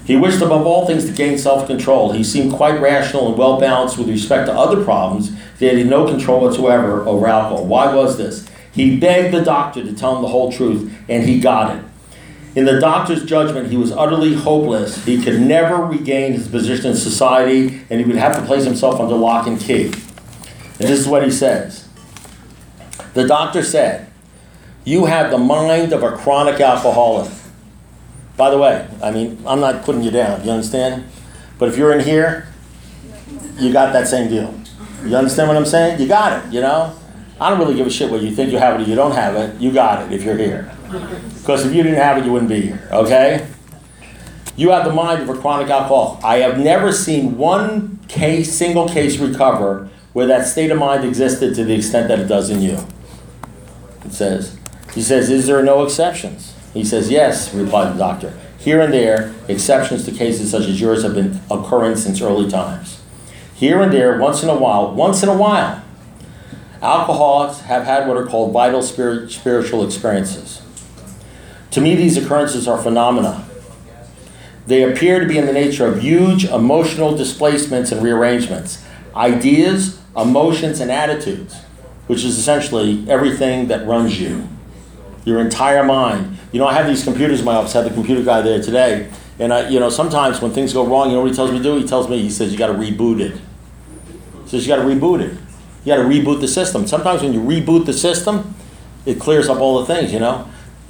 He wished above all things to gain self-control. He seemed quite rational and well-balanced with respect to other problems. He had no control whatsoever over alcohol. Why was this? He begged the doctor to tell him the whole truth, and he got it. In the doctor's judgment, he was utterly hopeless. He could never regain his position in society, and he would have to place himself under lock and key. And this is what he says. The doctor said, "You have the mind of a chronic alcoholic." By the way, I mean, I'm not putting you down, you understand? But if you're in here, you got that same deal. You understand what I'm saying? You got it, you know? I don't really give a shit whether you think you have it or you don't have it. You got it if you're here. Because if you didn't have it, you wouldn't be here, okay? You have the mind of a chronic alcoholic. I have never seen one case, single case recover where that state of mind existed to the extent that it does in you. He says, is there no exceptions? He says, yes, replied the doctor. Here and there, exceptions to cases such as yours have been occurring since early times. Here and there, once in a while, alcoholics have had what are called vital spiritual experiences. To me, these occurrences are phenomena. They appear to be in the nature of huge emotional displacements and rearrangements, ideas, emotions, and attitudes, which is essentially everything that runs you, your entire mind. You know, I have these computers in my office. I had the computer guy there today, and sometimes when things go wrong, you know what he tells me to do? He says, you got to reboot it. He says, you got to reboot it. You got to reboot the system. Sometimes when you reboot the system, it clears up all the things, you know.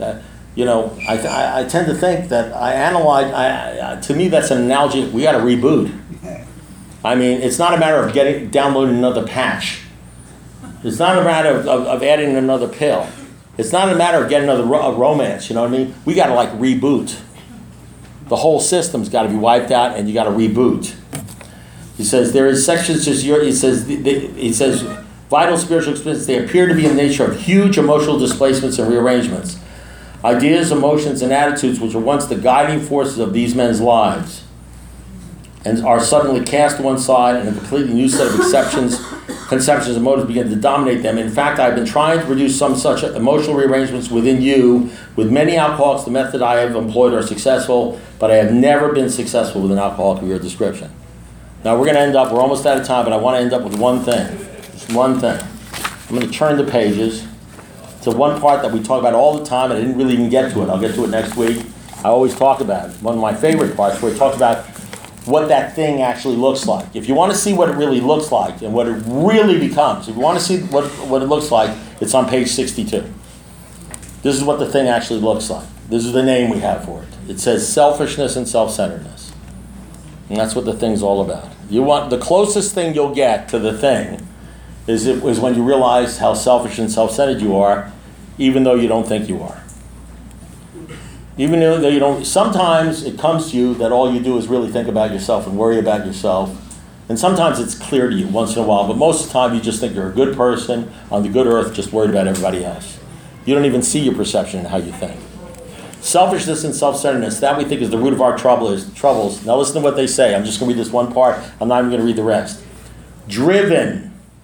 I tend to think that to me, that's an analogy. We got to reboot. I mean, it's not a matter of downloading another patch. It's not a matter of adding another pill. It's not a matter of getting another romance, you know what I mean? We got to reboot. The whole system's got to be wiped out, and you got to reboot. He says there is sections just he says vital spiritual experiences, they appear to be in the nature of huge emotional displacements and rearrangements. Ideas, emotions, and attitudes which were once the guiding forces of these men's lives and are suddenly cast to one side, and a completely new set of conceptions and motives begin to dominate them. In fact, I've been trying to produce some such emotional rearrangements within you. With many alcoholics, the method I have employed are successful, but I have never been successful with an alcoholic of your description. Now we're almost out of time, but I want to end up with one thing. Just one thing. I'm going to turn the pages to one part that we talk about all the time, and I didn't really even get to it. I'll get to it next week. I always talk about it. One of my favorite parts where it talks about what that thing actually looks like. If you want to see what it really looks like and what it really becomes, if you want to see what it looks like, it's on page 62. This is what the thing actually looks like. This is the name we have for it. It says selfishness and self-centeredness. And that's what the thing's all about. The closest thing you'll get to the thing is when you realize how selfish and self-centered you are, even though you don't think you are. Even though you don't, sometimes it comes to you that all you do is really think about yourself and worry about yourself. And sometimes it's clear to you once in a while, but most of the time you just think you're a good person on the good earth, just worried about everybody else. You don't even see your perception in how you think. Selfishness and self-centeredness, that we think is the root of our troubles. Now listen to what they say. I'm just going to read this one part. I'm not even going to read the rest. Driven.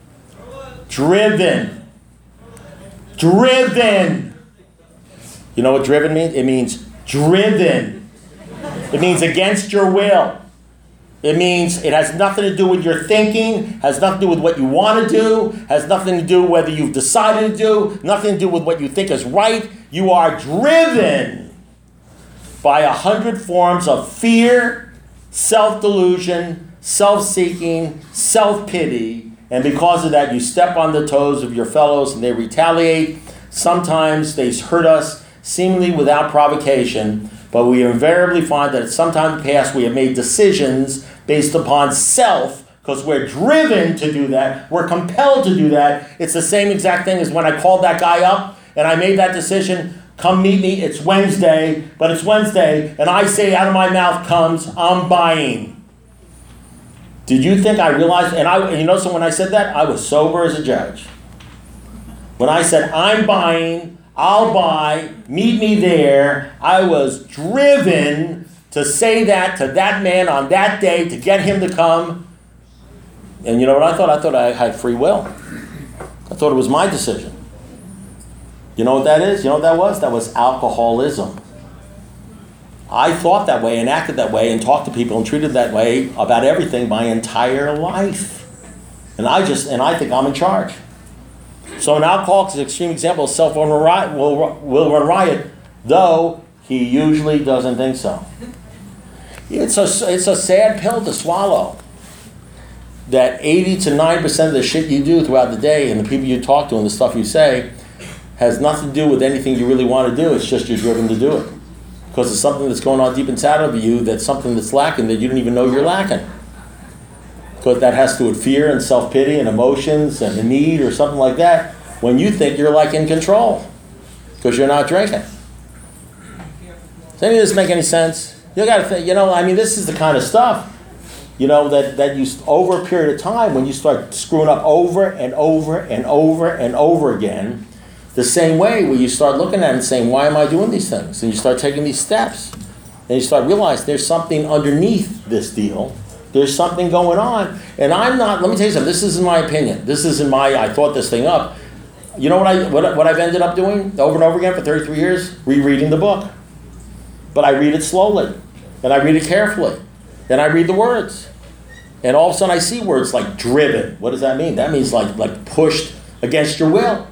You know what driven means? It means driven. It means against your will. It means it has nothing to do with your thinking, has nothing to do with what you want to do, has nothing to do with whether you've decided to do, nothing to do with what you think is right. You are driven by 100 forms of fear, self-delusion, self-seeking, self-pity, and because of that, you step on the toes of your fellows and they retaliate. Sometimes they hurt us, seemingly without provocation, but we invariably find that at some time in the past we have made decisions based upon self, because we're driven to do that, we're compelled to do that. It's the same exact thing as when I called that guy up and I made that decision, come meet me, it's Wednesday, but it's Wednesday, and I say out of my mouth comes, I'm buying. Did you think I realized, so when I said that, I was sober as a judge. When I said, I'm buying, I'll buy, meet me there, I was driven to say that to that man on that day to get him to come. And you know what I thought? I thought I had free will. I thought it was my decision. You know what that is? You know what that was? That was alcoholism. I thought that way and acted that way and talked to people and treated that way about everything my entire life. And I think I'm in charge. So an alcoholic is an extreme example of self-will run riot, though he usually doesn't think so. It's a sad pill to swallow. That 80 to 90% of the shit you do throughout the day and the people you talk to and the stuff you say has nothing to do with anything you really want to do. It's just you're driven to do it. Because it's something that's going on deep inside of you, that's something that's lacking that you don't even know you're lacking. Because that has to do with fear and self-pity and emotions and a need or something like that when you think you're like in control because you're not drinking. Does any of this make any sense? You got to think, this is the kind of stuff, that you, over a period of time, when you start screwing up over and over and over and over again, the same way where you start looking at it and saying, why am I doing these things? And you start taking these steps. And you start realizing there's something underneath this deal. There's something going on. And I'm not, let me tell you something, this isn't my opinion. This isn't I thought this thing up. You know what I've ended up doing over and over again for 33 years? Rereading the book. But I read it slowly. And I read it carefully. And I read the words. And all of a sudden I see words like driven. What does that mean? That means like pushed against your will.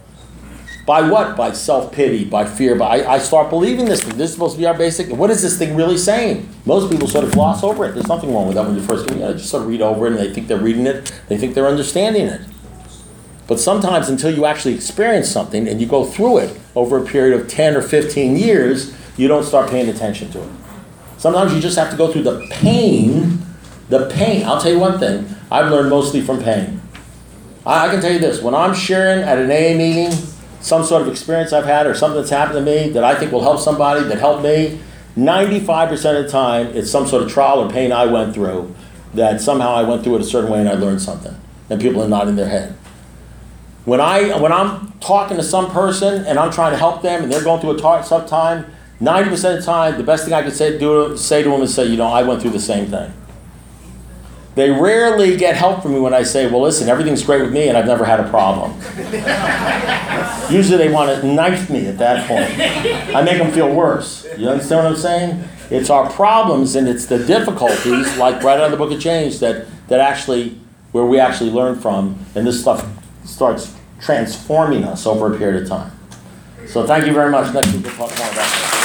By what? By self-pity, by fear. I start believing this thing. This is supposed to be our basic. What is this thing really saying? Most people sort of gloss over it. There's nothing wrong with that when you first do it. Just sort of read over it and they think they're reading it. They think they're understanding it. But sometimes until you actually experience something and you go through it over a period of 10 or 15 years, you don't start paying attention to it. Sometimes you just have to go through the pain. The pain. I'll tell you one thing. I've learned mostly from pain. I can tell you this. When I'm sharing at an AA meeting some sort of experience I've had or something that's happened to me that I think will help somebody, that helped me, 95% of the time it's some sort of trial or pain I went through that somehow I went through it a certain way and I learned something. And people are nodding their head. When I'm talking to some person and I'm trying to help them and they're going through a tough time, 90% of the time, the best thing I can say to them is say, I went through the same thing. They rarely get help from me when I say, well, listen, everything's great with me and I've never had a problem. Usually they want to knife me at that point. I make them feel worse. You understand what I'm saying? It's our problems and it's the difficulties, like right out of the Book of Change, that actually, where we actually learn from, and this stuff starts transforming us over a period of time. So thank you very much. Next week we'll talk more about that.